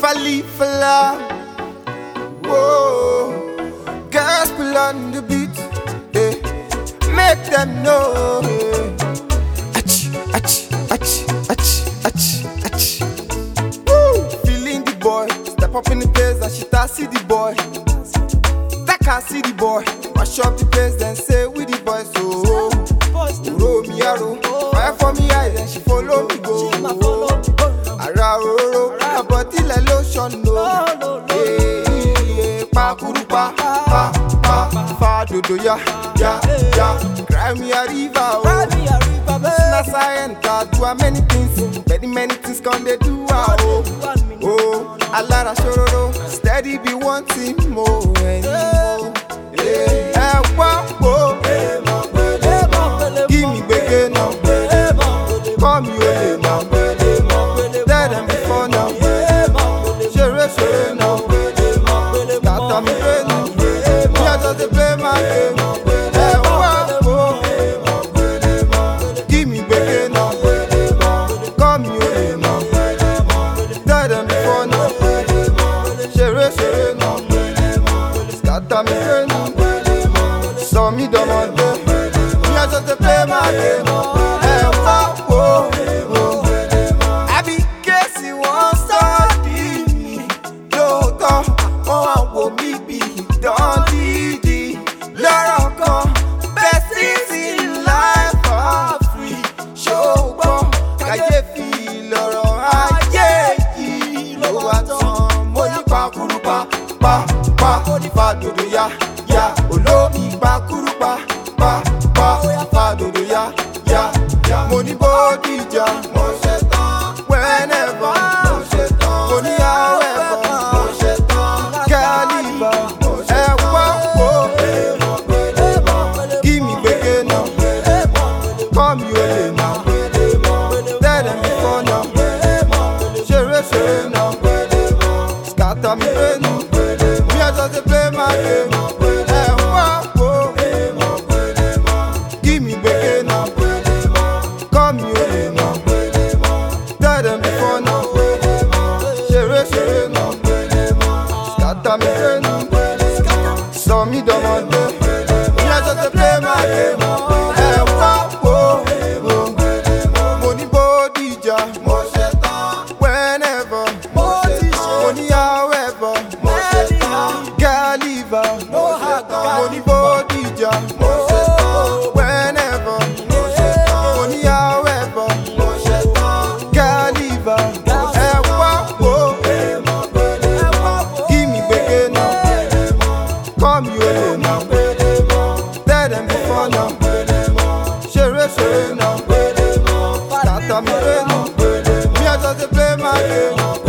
I live for love, whoa, gospel on the beat, eh. Make them know, eh. Ach, ach, ach, ach, ach. Woo, feeling the boy, step up in the place and she start see the boy. That can't see the boy, mash up the place then say with the boys, so roll me arrow, fire for me eyes and she follow me go. Ara ororo, her body like lotion, no. Pa kuru pa, fa dodo ya. Cry me a river, oh. Since I enter, do a many things, many things can they do, oh. Alara shororo, steady be wanting more and more. Give me begin now, call me away now. Tell them before now, share now. Scatter me brain now, me I just play my game. Give me begin now, call me away now. Tell them before now, share now. Scatter me brain now, so me don't want to. Me I just play my game. I be Casey won't study me. Lóòótọ́, wọ́n wá wò mí bí ìdán dídí. Lọ́rọ̀ kan, best things in life are free. Ṣùgbọ́n kàyéfì lọ̀rọ̀ ayé yìí ló wá tán. Mo ní pakuru pa, fa dodo ya. Olómi pakuru pa, fa dodo ya. Mo ní Bódìjà, mo ṣe tán. Whenever, mo ṣe tán. Mo ní however, mo ṣe tán. Caliber, ẹ wá wò. Give me gbege náà, call me olè náà. Tell them before náà, ṣeré náà. Scatter me brain náà, me I just dey play my game. Ẹ wá wò. Give me gbege náà, call me olè náà. Tell them before now, ṣeré náà. Scatter me brain náà, sọ mí dọmọdé. Me I just dey play my game. Ẹ wá wò. Mo ní Bódìjà, mo ṣe tán. Whenever, mo ṣe tán. Mo ní however, mo ṣe tán. Caliber, mo ṣe tán. Mo ní Bódìjà, mo ṣe tán. Whenever, mo ṣe tán. Mo ní however, mo ṣe tán. Caliber, ẹ wá wò. Give me gbege náà, call me olè náà. Tell them before now, ṣeré náà. Scatter me brain náà, me I just dey play my game.